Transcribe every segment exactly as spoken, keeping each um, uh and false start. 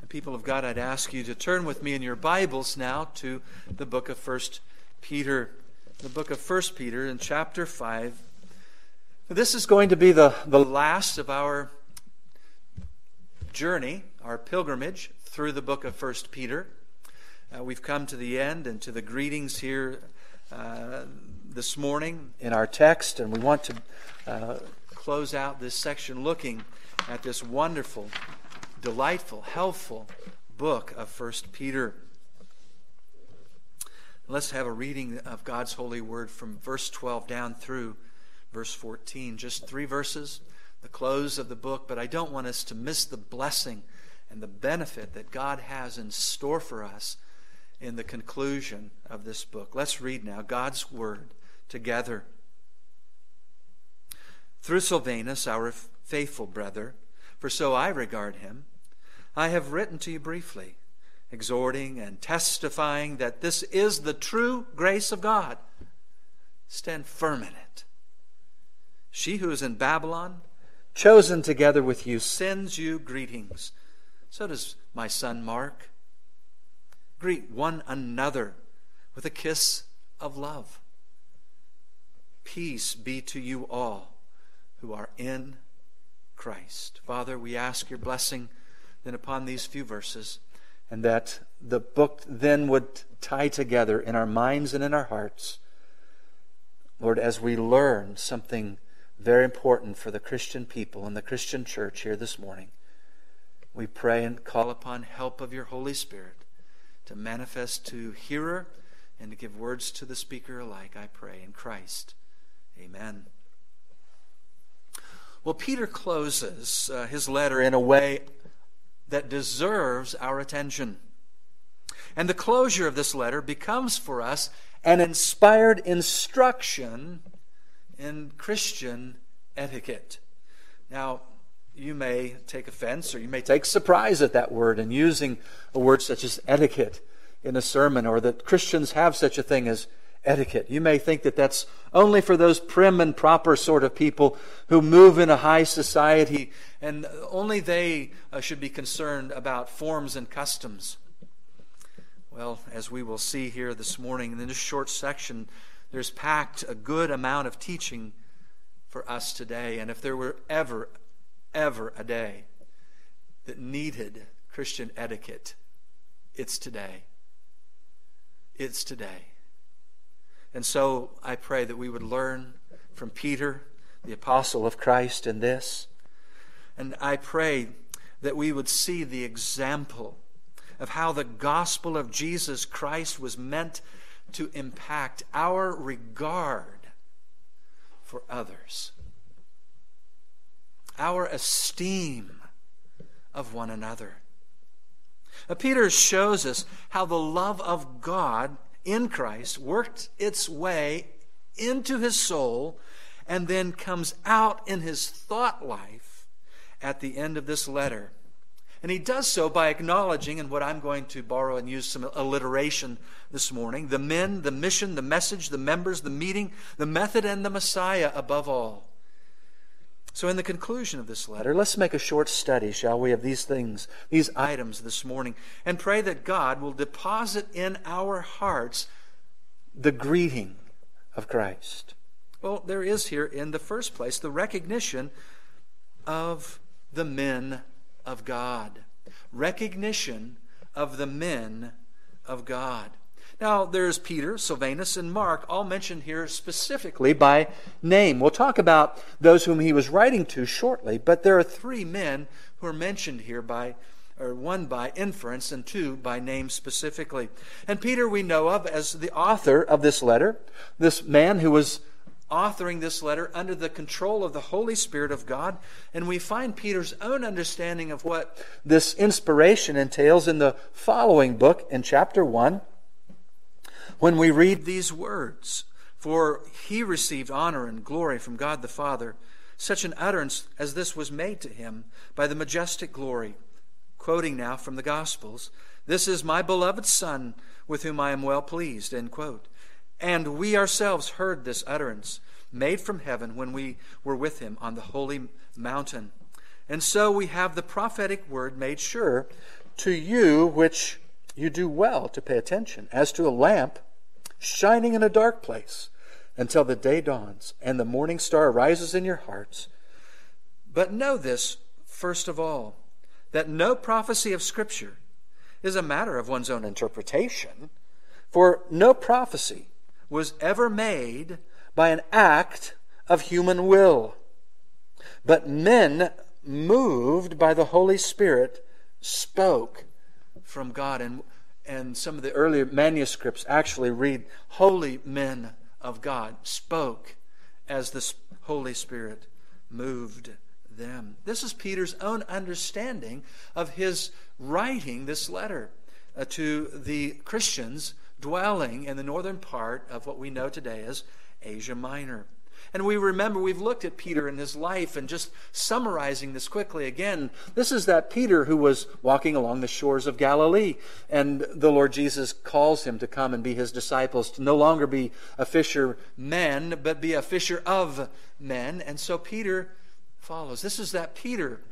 People of God, I'd ask you to turn with me in your Bibles now to the book of First Peter. The book of First Peter in chapter five. This is going to be the, the last of our journey, our pilgrimage through the book of First Peter. Uh, we've come to the end and to the greetings here uh, this morning in our text, and we want to uh, close out this section looking at this wonderful, delightful, helpful book of First Peter. Let's have a reading of God's holy word from verse twelve down through verse fourteen. Just three verses, the close of the book, but I don't want us to miss the blessing and the benefit that God has in store for us in the conclusion of this book. Let's read now God's word together. Through Silvanus, our faithful brother, for so I regard him, I have written to you briefly, exhorting and testifying that this is the true grace of God. Stand firm in it. She who is in Babylon, chosen together with you, sends you greetings. So does my son Mark. Greet one another with a kiss of love. Peace be to you all who are in Christ. Father, we ask your blessing then upon these few verses, and that the book then would tie together in our minds and in our hearts. Lord, as we learn something very important for the Christian people and the Christian church here this morning, we pray and call upon help of your Holy Spirit to manifest to hearer and to give words to the speaker alike, I pray in Christ. Amen. Well, Peter closes uh, his letter in a way that deserves our attention. And the closure of this letter becomes for us an inspired instruction in Christian etiquette. Now, you may take offense or you may take surprise at that word and using a word such as etiquette in a sermon, or that Christians have such a thing as etiquette. You may think that that's only for those prim and proper sort of people who move in a high society, and only they uh, should be concerned about forms and customs. Well, as we will see here this morning in this short section, there's packed a good amount of teaching for us today. And if there were ever, ever a day that needed Christian etiquette, it's today. It's today. And so I pray that we would learn from Peter, the apostle of Christ, in this. And I pray that we would see the example of how the gospel of Jesus Christ was meant to impact our regard for others, our esteem of one another. Now, Peter shows us how the love of God in Christ worked its way into his soul and then comes out in his thought life at the end of this letter. And he does so by acknowledging, and what I'm going to borrow and use some alliteration this morning, the men, the mission, the message, the members, the meeting, the method, and the Messiah above all. So in the conclusion of this letter, let's make a short study, shall we, of these things, these items this morning, and pray that God will deposit in our hearts the greeting of Christ. Well, there is here in the first place the recognition of the men of God. Recognition of the men of God. Now, there's Peter, Silvanus, and Mark, all mentioned here specifically by name. We'll talk about those whom he was writing to shortly, but there are three men who are mentioned here by, or one by inference and two by name specifically. And Peter we know of as the author of this letter, this man who was authoring this letter under the control of the Holy Spirit of God. And we find Peter's own understanding of what this inspiration entails in the following book in chapter one. When we read these words, for he received honor and glory from God the Father, such an utterance as this was made to him by the majestic glory. Quoting now from the Gospels, this is my beloved Son, with whom I am well pleased, end quote. And we ourselves heard this utterance made from heaven when we were with him on the holy mountain. And so we have the prophetic word made sure to you which you do well to pay attention, as to a lamp shining in a dark place, until the day dawns and the morning star rises in your hearts. But know this, first of all, that no prophecy of Scripture is a matter of one's own interpretation, For no prophecy was ever made by an act of human will, but men moved by the Holy Spirit spoke from God. And, and some of the earlier manuscripts actually read, holy men of God spoke as the Holy Spirit moved them. This is Peter's own understanding of his writing this letter uh, to the Christians dwelling in the northern part of what we know today as Asia Minor. And we remember, we've looked at Peter and his life, and just summarizing this quickly again, This is that Peter who was walking along the shores of Galilee, and the Lord Jesus calls him to come and be his disciples, to no longer be a fisherman, but be a fisher of men. And so Peter follows. This is that Peter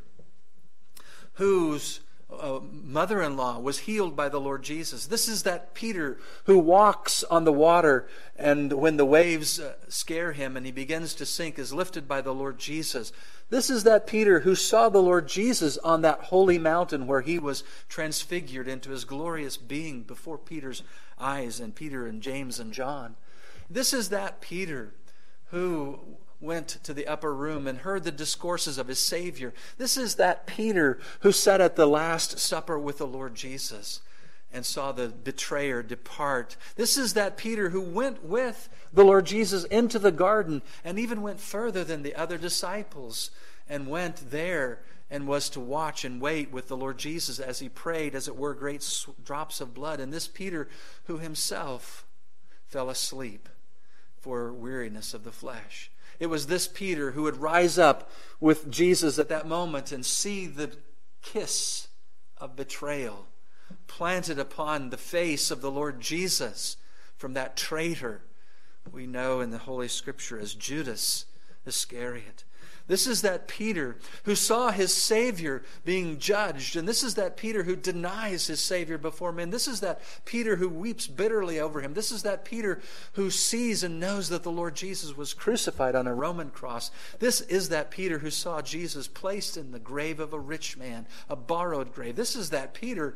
whose uh, mother-in-law was healed by the Lord Jesus. This is that Peter who walks on the water, and when the waves uh, scare him and he begins to sink, is lifted by the Lord Jesus. This is that Peter who saw the Lord Jesus on that holy mountain where he He was transfigured into his glorious being before Peter's eyes, and Peter and James and John. This is that Peter who went to the upper room and heard the discourses of his Savior. This is that Peter who sat at the Last Supper with the Lord Jesus and saw the betrayer depart. This is that Peter who went with the Lord Jesus into the garden, and even went further than the other disciples, and went there and was to watch and wait with the Lord Jesus as he prayed, as it were, great drops of blood. And this Peter who himself fell asleep for weariness of the flesh. It was this Peter who would rise up with Jesus at that moment and see the kiss of betrayal planted upon the face of the Lord Jesus from that traitor we know in the Holy Scripture as Judas Iscariot. This is that Peter who saw his Savior being judged. And this is that Peter who denies his Savior before men. This is that Peter who weeps bitterly over him. This is that Peter who sees and knows that the Lord Jesus was crucified on a Roman cross. This is that Peter who saw Jesus placed in the grave of a rich man, a borrowed grave. This is that Peter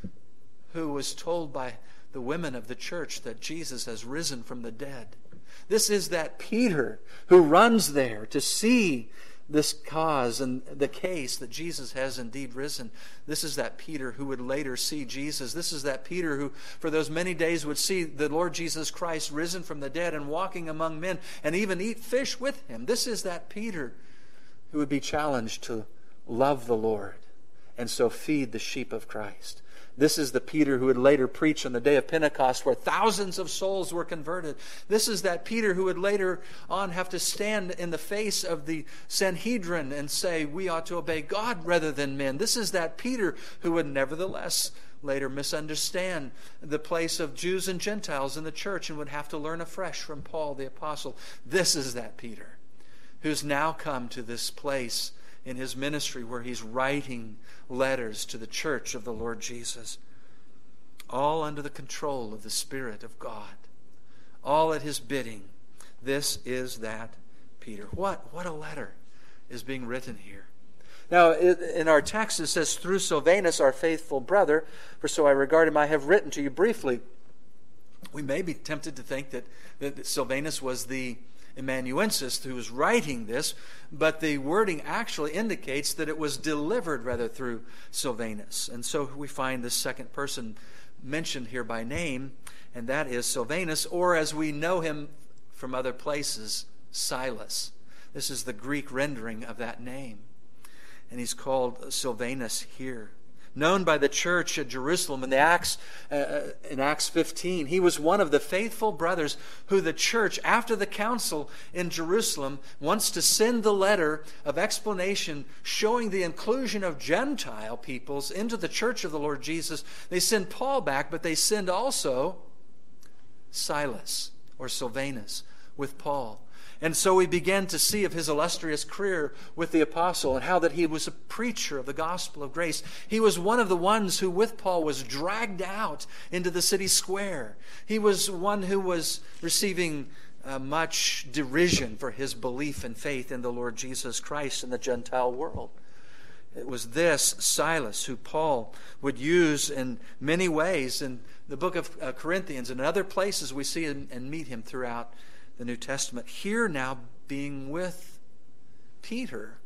who was told by the women of the church that Jesus has risen from the dead. This is that Peter who runs there to see this cause and the case that Jesus has indeed risen. This is that Peter who would later see Jesus. This is that Peter who for those many days would see the Lord Jesus Christ risen from the dead and walking among men and even eat fish with him. This is that Peter who would be challenged to love the Lord and so feed the sheep of Christ. This is the Peter who would later preach on the day of Pentecost where thousands of souls were converted. This is that Peter who would later on have to stand in the face of the Sanhedrin and say, we ought to obey God rather than men. This is that Peter who would nevertheless later misunderstand the place of Jews and Gentiles in the church and would have to learn afresh from Paul the Apostle. This is that Peter who's now come to this place in his ministry where he's writing letters to the church of the Lord Jesus, all under the control of the Spirit of God, all at his bidding. This is that Peter. What, what a letter is being written here. Now, in our text it says, through Silvanus, our faithful brother, for so I regard him, I have written to you briefly. We may be tempted to think that, that Silvanus was the amanuensis who was writing this, but the wording actually indicates that it was delivered rather through Silvanus. And so we find this second person mentioned here by name, and that is Silvanus, or as we know him from other places, Silas. This is the Greek rendering of that name. And he's called Silvanus here. Known by the church at Jerusalem in the Acts uh, in Acts fifteen. He was one of the faithful brothers who the church, after the council in Jerusalem, wants to send the letter of explanation showing the inclusion of Gentile peoples into the church of the Lord Jesus. They send Paul back, but they send also Silas or Silvanus with Paul. And so we begin to see of his illustrious career with the apostle and how that he was a preacher of the gospel of grace. He was one of the ones who with Paul was dragged out into the city square. He was one who was receiving uh, much derision for his belief and faith in the Lord Jesus Christ in the Gentile world. It was this Silas who Paul would use in many ways in the book of uh, Corinthians and other places we see and, and meet him throughout the New Testament. Here now being with Peter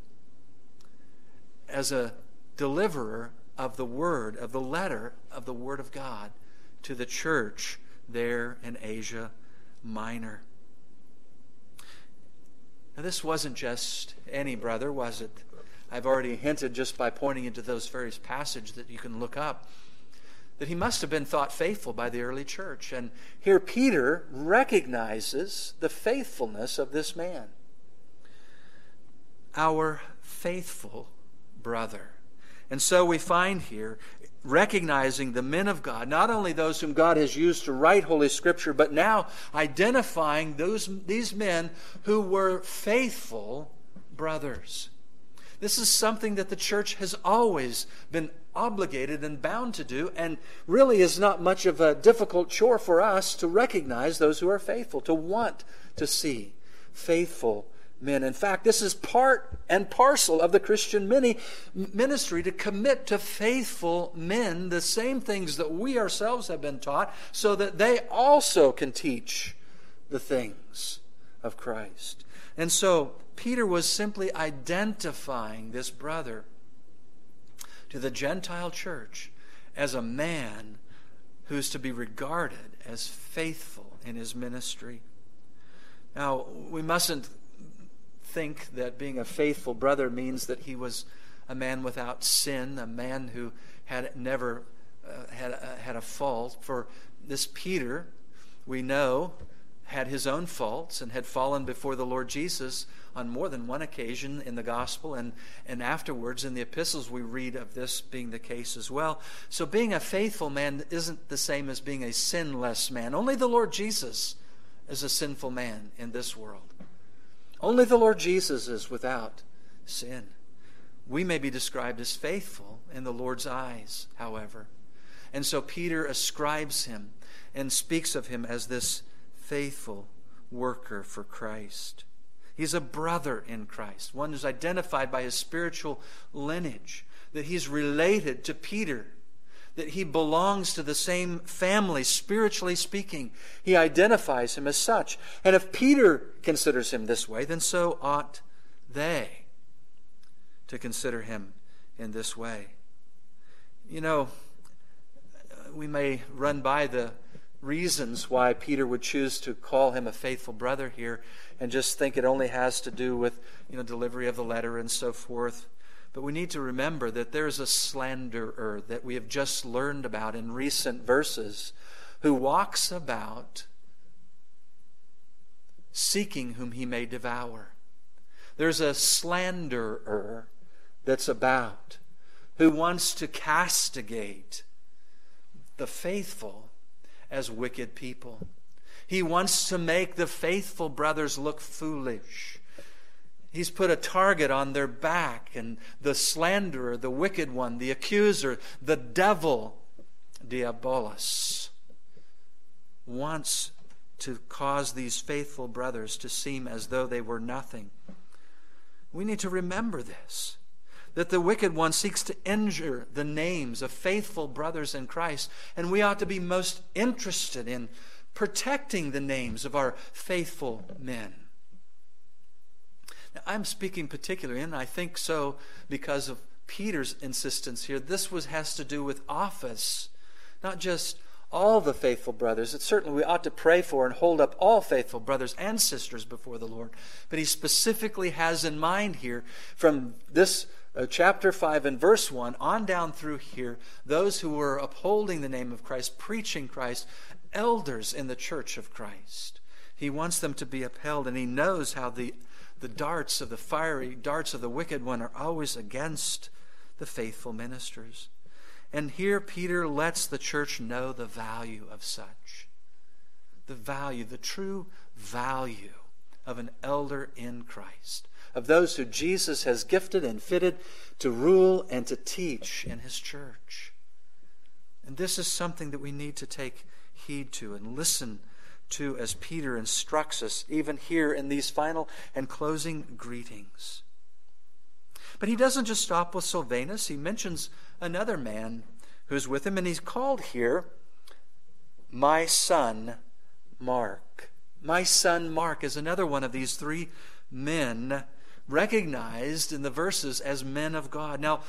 as a deliverer of the word, of the letter of the word of God to the church there in Asia Minor. Now this wasn't just any brother, was it? I've already hinted just by pointing into those various passages that you can look up that he must have been thought faithful by the early church. And here Peter recognizes the faithfulness of this man. Our faithful brother. And so we find here, recognizing the men of God, not only those whom God has used to write Holy Scripture, but now identifying those these men who were faithful brothers. This is something that the church has always been obligated and bound to do, and really is not much of a difficult chore for us to recognize those who are faithful, to want to see faithful men. In fact, this is part and parcel of the Christian ministry, to commit to faithful men the same things that we ourselves have been taught, so that they also can teach the things of Christ. And so Peter was simply identifying this brother to the Gentile church as a man who's to be regarded as faithful in his ministry. Now, we mustn't think that being a faithful brother means that he was a man without sin, a man who had never uh, had, uh, had a fault. For this Peter, we know, had his own faults and had fallen before the Lord Jesus on more than one occasion in the gospel, and, and afterwards in the epistles we read of this being the case as well. So being a faithful man isn't the same as being a sinless man. Only the Lord Jesus is a sinful man in this world. Only the Lord Jesus is without sin. We may be described as faithful in the Lord's eyes, however. And so Peter ascribes him and speaks of him as this faithful worker for Christ. He's a brother in Christ, one who's identified by his spiritual lineage, that he's related to Peter, that he belongs to the same family, spiritually speaking. He identifies him as such. And if Peter considers him this way, then so ought they to consider him in this way. You know, we may run by the reasons why Peter would choose to call him a faithful brother here and just think it only has to do with, you know, delivery of the letter and so forth. But we need to remember that there's a slanderer that we have just learned about in recent verses who walks about seeking whom he may devour. There's a slanderer that's about who wants to castigate the faithful as wicked people. He wants to make the faithful brothers look foolish. He's put a target on their back, and the slanderer, the wicked one, the accuser, the devil, Diabolos, wants to cause these faithful brothers to seem as though they were nothing. We need to remember this, that the wicked one seeks to injure the names of faithful brothers in Christ, and we ought to be most interested in protecting the names of our faithful men. Now, I'm speaking particularly, and I think so because of Peter's insistence here. This was has to do with office, not just all the faithful brothers. It certainly we ought to pray for and hold up all faithful brothers and sisters before the Lord. But he specifically has in mind here, from this uh, chapter five and verse one on down through here, those who were upholding the name of Christ, preaching Christ, elders in the church of Christ. He wants them to be upheld, and he knows how the, the darts of the fiery darts of the wicked one are always against the faithful ministers. And here Peter lets the church know the value of such. The value, the true value of an elder in Christ, of those who Jesus has gifted and fitted to rule and to teach in His church. And this is something that we need to take heed to and listen to as Peter instructs us, even here in these final and closing greetings. But he doesn't just stop with Silvanus. He mentions another man who's with him, and he's called here my son Mark. My son Mark is another one of these three men recognized in the verses as men of God. Now,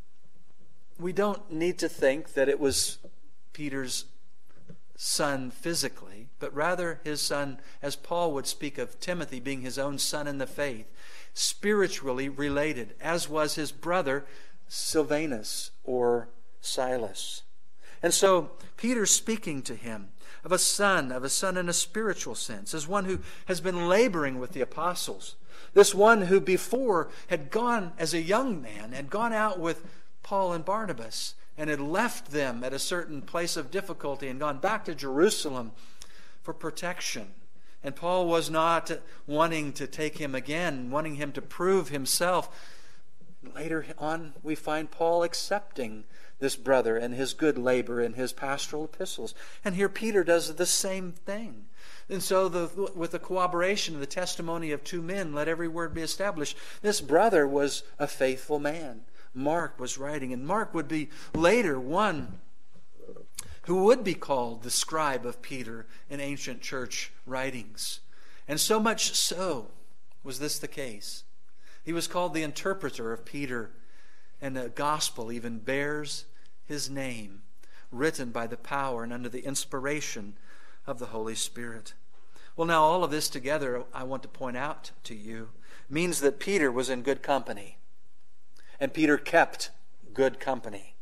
we don't need to think that it was Peter's son physically, but rather his son, as Paul would speak of Timothy being his own son in the faith, spiritually related, as was his brother Silvanus or Silas. And so Peter's speaking to him of a son, of a son in a spiritual sense, as one who has been laboring with the apostles. This one who before had gone as a young man, had gone out with Paul and Barnabas, and had left them at a certain place of difficulty and gone back to Jerusalem for protection. And Paul was not wanting to take him again, wanting him to prove himself. Later on, we find Paul accepting this brother and his good labor in his pastoral epistles. And here Peter does the same thing. And so the, with the corroboration of the testimony of two men, let every word be established. This brother was a faithful man. Mark was writing, and Mark would be later one who would be called the scribe of Peter in ancient church writings. And so much so was this the case. He was called the interpreter of Peter, and the gospel even bears his name, written by the power and under the inspiration of the Holy Spirit. Well, now all of this together, I want to point out to you, means that Peter was in good company. And Peter kept good company.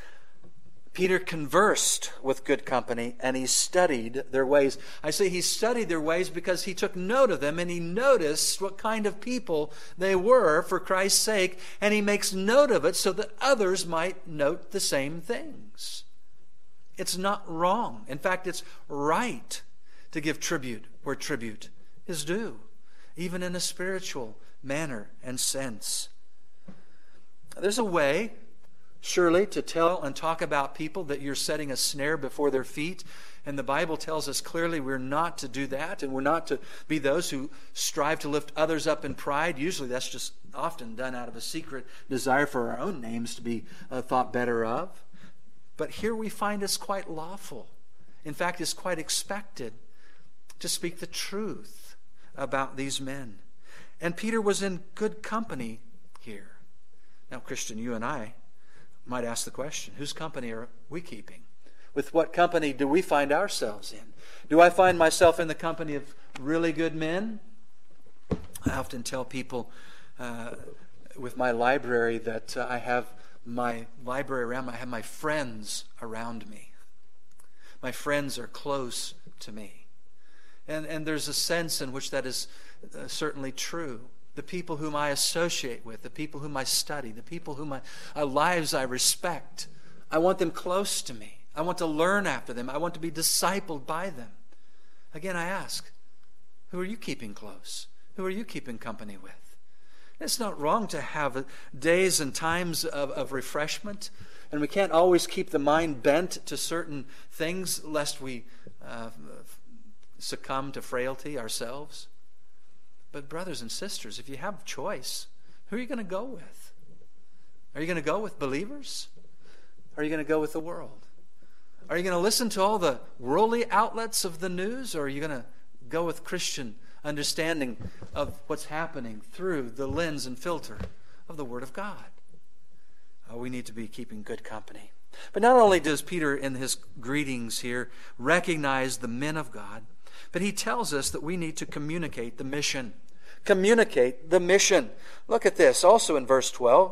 Peter conversed with good company, and he studied their ways. I say he studied their ways because he took note of them, and he noticed what kind of people they were for Christ's sake, and he makes note of it so that others might note the same things. It's not wrong. In fact, it's right to give tribute where tribute is due, even in a spiritual manner and sense. There's a way, surely, to tell and talk about people that you're setting a snare before their feet. And the Bible tells us clearly we're not to do that. And we're not to be those who strive to lift others up in pride. Usually that's just often done out of a secret desire for our own names to be uh, thought better of. But here we find it's quite lawful. In fact, it's quite expected to speak the truth about these men. And Peter was in good company here. Now, Christian, you and I might ask the question, whose company are we keeping? With what company do we find ourselves in? Do I find myself in the company of really good men? I often tell people uh, with my library that uh, I have my library around me. I have my friends around me. My friends are close to me. And, and there's a sense in which that is uh, certainly true. The people whom I associate with, the people whom I study, the people whom I, uh, lives I respect, I want them close to me. I want to learn after them. I want to be discipled by them. Again, I ask, who are you keeping close? Who are you keeping company with? It's not wrong to have days and times of, of refreshment, and we can't always keep the mind bent to certain things lest we uh, succumb to frailty ourselves. But brothers and sisters, if you have choice, who are you going to go with? Are you going to go with believers? Or are you going to go with the world? Are you going to listen to all the worldly outlets of the news? Or are you going to go with Christian understanding of what's happening through the lens and filter of the Word of God? Oh, we need to be keeping good company. But not only does Peter in his greetings here recognize the men of God, but he tells us that we need to communicate the mission. Communicate the mission. Look at this, also in verse twelve.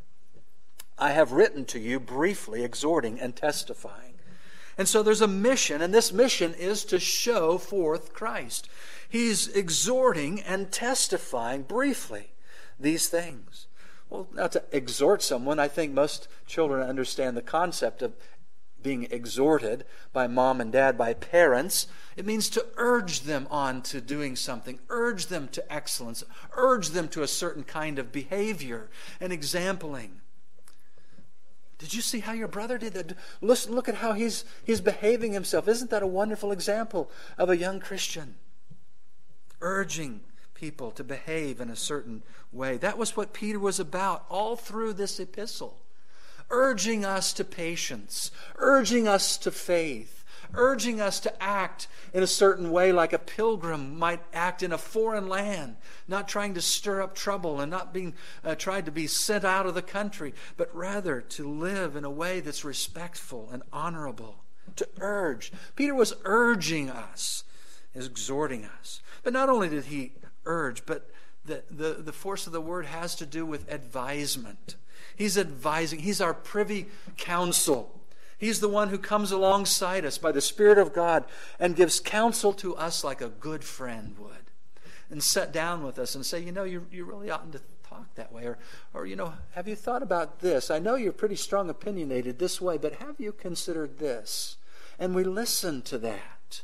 I have written to you briefly, exhorting and testifying. And so there's a mission, and this mission is to show forth Christ. He's exhorting and testifying briefly these things. Well, now to exhort someone, I think most children understand the concept of being exhorted by mom and dad, by parents. It means to urge them on to doing something, urge them to excellence, urge them to a certain kind of behavior and exampling. Did you see how your brother did that? Listen, look at how he's, he's behaving himself. Isn't that a wonderful example of a young Christian? Urging people to behave in a certain way. That was what Peter was about all through this epistle. Urging us to patience, urging us to faith, urging us to act in a certain way like a pilgrim might act in a foreign land, not trying to stir up trouble and not being uh, tried to be sent out of the country, but rather to live in a way that's respectful and honorable, to urge. Peter was urging us, exhorting us. But not only did he urge, but the, the, the force of the word has to do with advisement. He's advising. He's our privy counsel. He's the one who comes alongside us by the Spirit of God and gives counsel to us like a good friend would. And sit down with us and say, you know, you, you really oughtn't to talk that way. Or, or, you know, have you thought about this? I know you're pretty strong opinionated this way, but have you considered this? And we listen to that.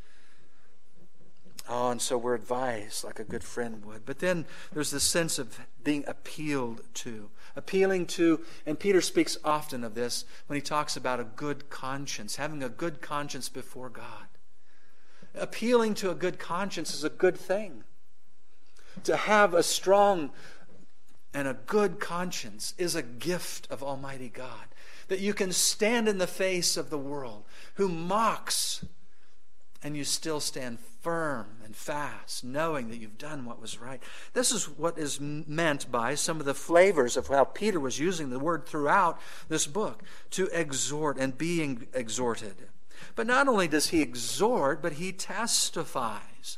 Oh, and so we're advised like a good friend would. But then there's this sense of being appealed to. Appealing to, and Peter speaks often of this when he talks about a good conscience, having a good conscience before God. Appealing to a good conscience is a good thing. To have a strong and a good conscience is a gift of Almighty God. That you can stand in the face of the world who mocks, and you still stand firm and fast, knowing that you've done what was right. This is what is meant by some of the flavors of how Peter was using the word throughout this book, to exhort and being exhorted. But not only does he exhort, but he testifies.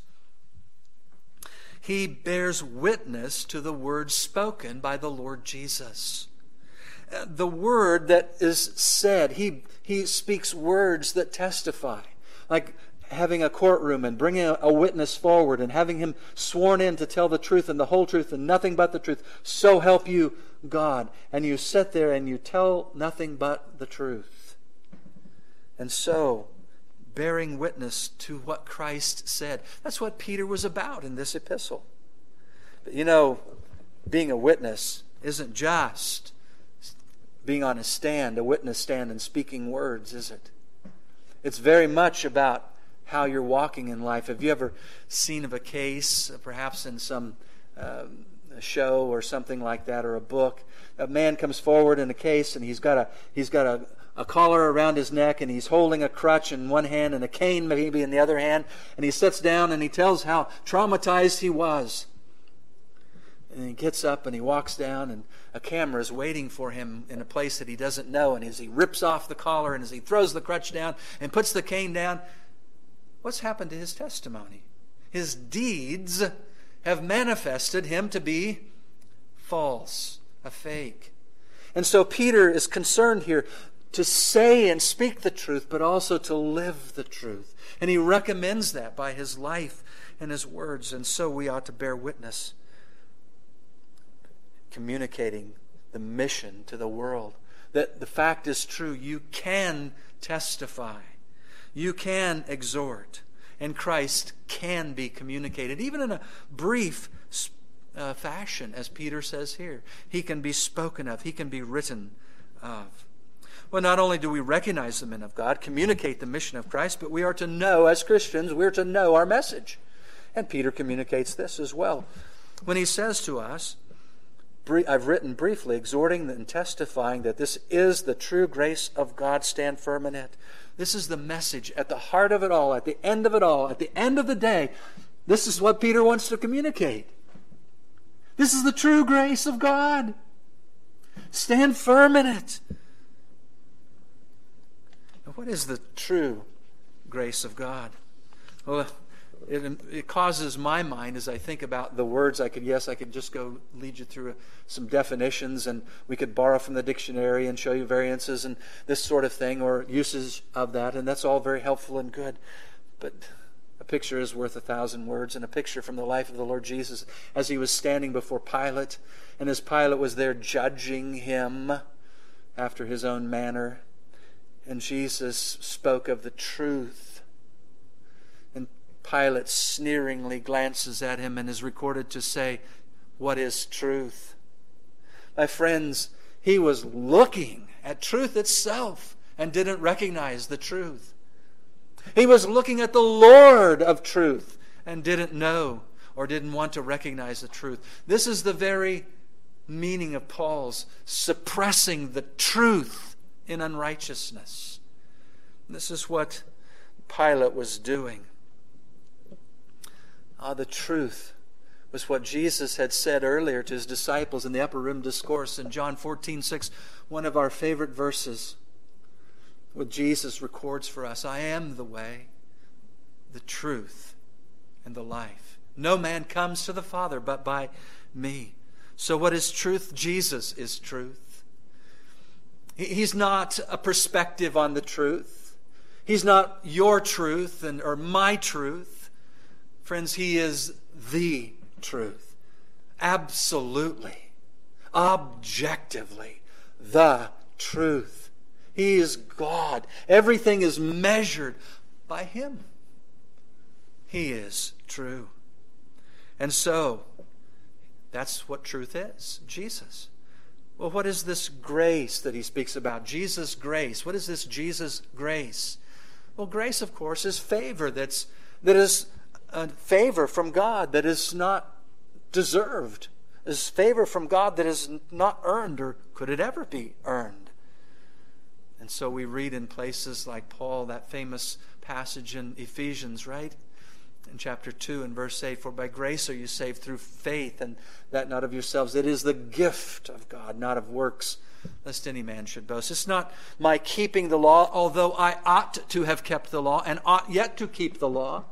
He bears witness to the word spoken by the Lord Jesus. The word that is said, he, he speaks words that testify. Like having a courtroom and bringing a, a witness forward and having him sworn in to tell the truth and the whole truth and nothing but the truth. So help you, God. And you sit there and you tell nothing but the truth. And so, bearing witness to what Christ said. That's what Peter was about in this epistle. But you know, being a witness isn't just being on a stand, a witness stand and speaking words, is it? It's very much about how you're walking in life. Have you ever seen of a case, perhaps in some uh, show or something like that, or a book? A man comes forward in a case and he's got a he's got a, a collar around his neck and he's holding a crutch in one hand and a cane maybe in the other hand, and he sits down and he tells how traumatized he was. And he gets up and he walks down, and a camera is waiting for him in a place that he doesn't know. And as he rips off the collar and as he throws the crutch down and puts the cane down, what's happened to his testimony? His deeds have manifested him to be false, a fake. And so Peter is concerned here to say and speak the truth, but also to live the truth. And he recommends that by his life and his words. And so we ought to bear witness, communicating the mission to the world. That the fact is true. You can testify. You can exhort. And Christ can be communicated, even in a brief uh, fashion, as Peter says here. He can be spoken of. He can be written of. Well, not only do we recognize the men of God, communicate the mission of Christ, but we are to know, as Christians, we're to know our message. And Peter communicates this as well. When he says to us, I've written briefly, exhorting and testifying that this is the true grace of God. Stand firm in it. This is the message at the heart of it all, at the end of it all, at the end of the day. This is what Peter wants to communicate. This is the true grace of God. Stand firm in it. Now, what is the true grace of God? Well, It, it causes my mind, as I think about the words, I could, yes, I could just go lead you through some definitions, and we could borrow from the dictionary and show you variances and this sort of thing, or uses of that, and that's all very helpful and good. But a picture is worth a thousand words, and a picture from the life of the Lord Jesus as he was standing before Pilate, and as Pilate was there judging him after his own manner. And Jesus spoke of the truth. And Pilate sneeringly glances at him and is recorded to say, "What is truth?" My friends, he was looking at truth itself and didn't recognize the truth. He was looking at the Lord of truth and didn't know or didn't want to recognize the truth. This is the very meaning of Paul's suppressing the truth in unrighteousness. This is what Pilate was doing. Ah, the truth was what Jesus had said earlier to his disciples in the Upper Room Discourse in John fourteen six, one of our favorite verses, what Jesus records for us. "I am the way, the truth, and the life. No man comes to the Father but by me." So what is truth? Jesus is truth. He's not a perspective on the truth. He's not your truth and or my truth. Friends, He is the truth. Absolutely, objectively, the truth. He is God. Everything is measured by Him. He is true. And so, that's what truth is, Jesus. Well, what is this grace that he speaks about? Jesus' grace. What is this Jesus' grace? Well, grace, of course, is favor. That's, that is a favor from God that is not deserved. Is favor from God that is not earned, or could it ever be earned? And so we read in places like Paul, that famous passage in Ephesians, right? In chapter two and verse eight, "For by grace are you saved through faith, and that not of yourselves. It is the gift of God, not of works, lest any man should boast." It's not my keeping the law, although I ought to have kept the law and ought yet to keep the law.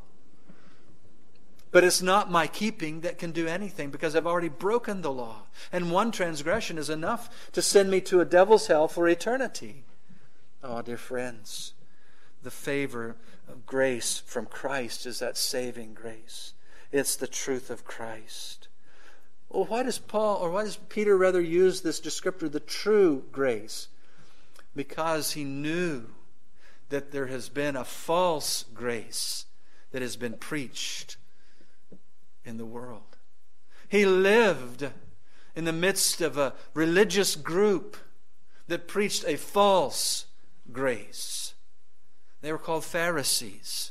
But it's not my keeping that can do anything, because I've already broken the law. And one transgression is enough to send me to a devil's hell for eternity. Oh, dear friends, the favor of grace from Christ is that saving grace. It's the truth of Christ. Well, why does Paul, or why does Peter rather use this descriptor, the true grace? Because he knew that there has been a false grace that has been preached in the world. He lived in the midst of a religious group that preached a false grace. They were called Pharisees.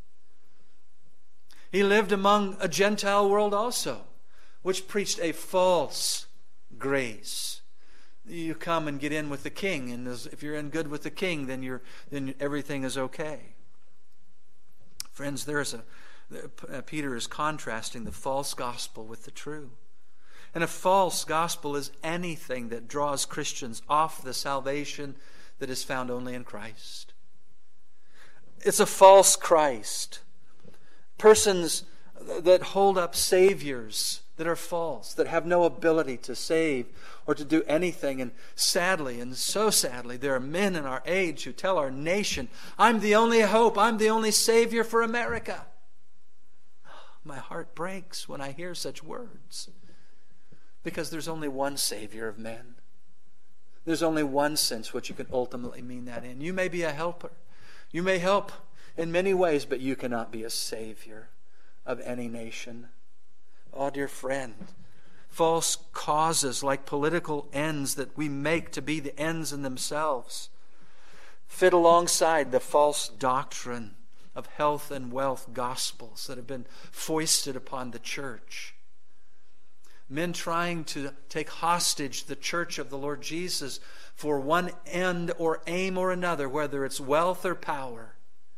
He lived among a Gentile world also, which preached a false grace. You come and get in with the king, and if you're in good with the king, then you're then everything is okay. Friends, there is a Peter is contrasting the false gospel with the true. And a false gospel is anything that draws Christians off the salvation that is found only in Christ. It's a false Christ. Persons that hold up saviors that are false, that have no ability to save or to do anything. And sadly, and so sadly, there are men in our age who tell our nation, "I'm the only hope, I'm the only savior for America." My heart breaks when I hear such words, because there's only one Savior of men. There's only one sense which you can ultimately mean that in. You may be a helper. You may help in many ways, but you cannot be a Savior of any nation. Oh, dear friend, false causes like political ends that we make to be the ends in themselves fit alongside the false doctrine of health and wealth gospels that have been foisted upon the church. Men trying to take hostage the church of the Lord Jesus for one end or aim or another, whether it's wealth or power.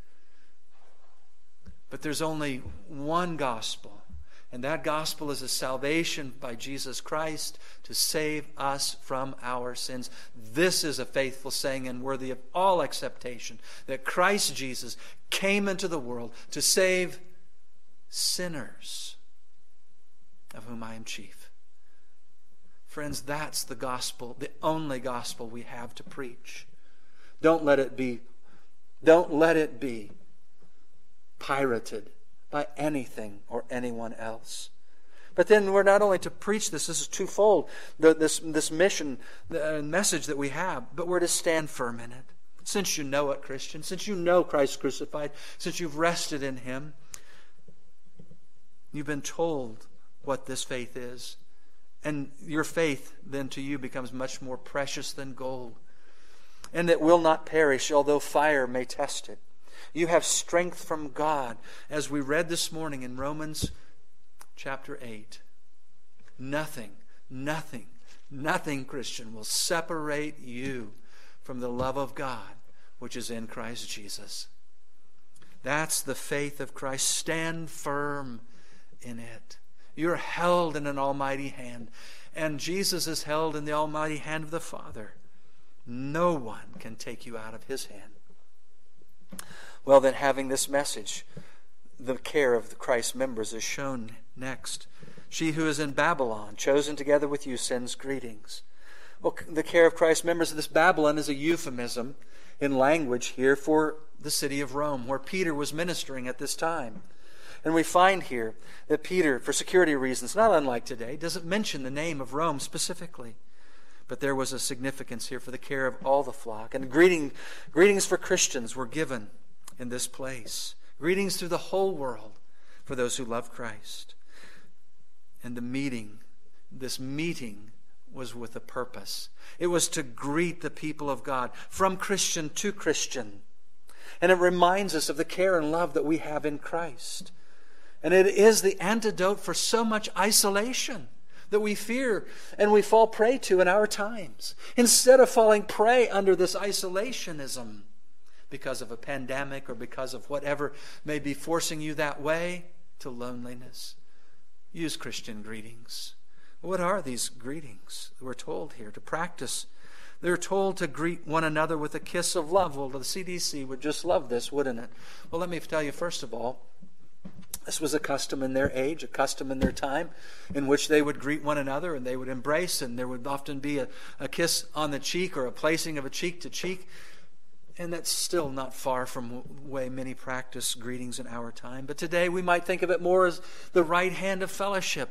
But there's only one gospel, and that gospel is a salvation by Jesus Christ to save us from our sins. This is a faithful saying and worthy of all acceptation, that Christ Jesus came into the world to save sinners, of whom I am chief. Friends, that's the gospel, the only gospel we have to preach. Don't let it be, don't let it be pirated by anything or anyone else. But then we're not only to preach this, this is twofold, the, this, this mission, the message that we have, but we're to stand firm in it. since you know it, Christian, since you know Christ crucified, since you've rested in Him, you've been told what this faith is. And your faith then to you becomes much more precious than gold. And it will not perish, although fire may test it. You have strength from God, as we read this morning in Romans chapter eight. Nothing, nothing, nothing, Christian, will separate you from the love of God, which is in Christ Jesus. That's the faith of Christ. Stand firm in it. You're held in an almighty hand, and Jesus is held in the almighty hand of the Father. No one can take you out of His hand. Well, then, having this message, the care of the Christ members is shown next. She who is in Babylon, chosen together with you, sends greetings. Well, the care of Christ members, this Babylon is a euphemism in language here for the city of Rome, where Peter was ministering at this time. And we find here that Peter, for security reasons, not unlike today, doesn't mention the name of Rome specifically. But there was a significance here for the care of all the flock. And greeting, greetings for Christians were given in this place. Greetings through the whole world for those who love Christ. And the meeting, this meeting was with a purpose. It was to greet the people of God from Christian to Christian. And it reminds us of the care and love that we have in Christ. And it is the antidote for so much isolation that we fear and we fall prey to in our times. Instead of falling prey under this isolationism because of a pandemic or because of whatever may be forcing you that way to loneliness, use Christian greetings. What are these greetings? We're told here to practice. They're told to greet one another with a kiss of love. Well, the C D C would just love this, wouldn't it? Well, let me tell you, first of all, this was a custom in their age, a custom in their time, in which they would greet one another and they would embrace, and there would often be a, a kiss on the cheek or a placing of a cheek to cheek. And that's still not far from the way many practice greetings in our time. But today we might think of it more as the right hand of fellowship.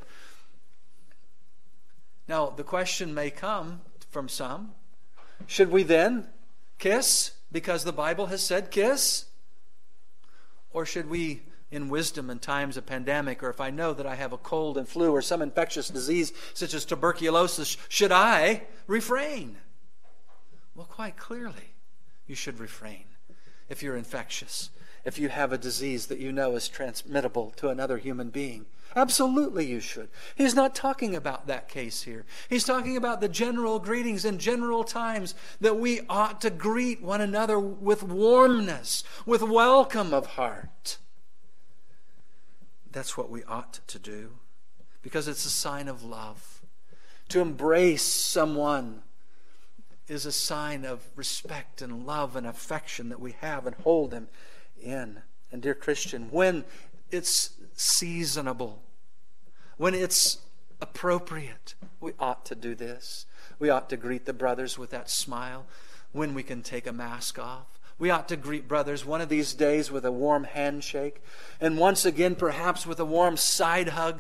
Now, the question may come from some, should we then kiss because the Bible has said kiss? Or should we, in wisdom in times of pandemic, or if I know that I have a cold and flu or some infectious disease such as tuberculosis, should I refrain? Well, quite clearly, you should refrain if you're infectious, if you have a disease that you know is transmittable to another human being. Absolutely you should. He's not talking about that case here. He's talking about the general greetings in general times that we ought to greet one another with warmness, with welcome of heart. That's what we ought to do because it's a sign of love. To embrace someone is a sign of respect and love and affection that we have and hold them in. And dear Christian, when it's seasonable, when it's appropriate, we ought to do this. We ought to greet the brothers with that smile when we can take a mask off. We ought to greet brothers one of these days with a warm handshake, and once again perhaps with a warm side hug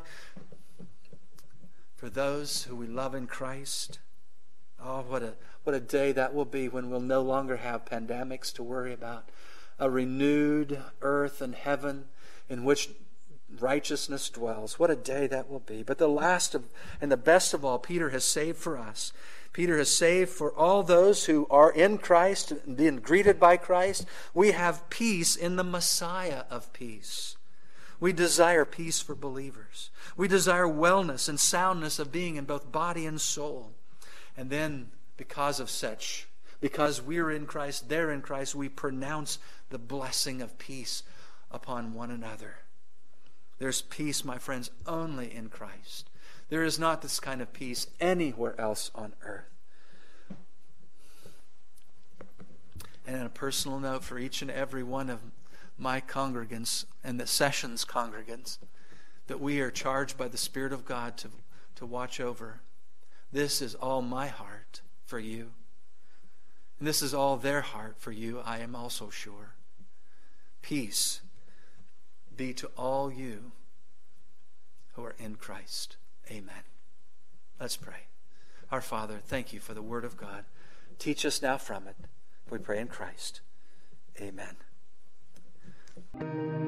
for those who we love in Christ. Oh, what a what a day that will be when we'll no longer have pandemics to worry about. A renewed earth and heaven in which righteousness dwells. What a day that will be. But the last of and the best of all, Peter has saved for us. Peter has saved for all those who are in Christ, being greeted by Christ. We have peace in the Messiah of peace. We desire peace for believers. We desire wellness and soundness of being in both body and soul. And then, because of such, because we're in Christ, they're in Christ, we pronounce the blessing of peace upon one another. There's peace, my friends, only in Christ. There is not this kind of peace anywhere else on earth. And a personal note for each and every one of my congregants and the sessions congregants that we are charged by the Spirit of God to, to watch over. This is all my heart for you. And this is all their heart for you, I am also sure. Peace be to all you who are in Christ. Amen. Let's pray. Our Father, thank you for the Word of God. Teach us now from it. We pray in Christ. Amen.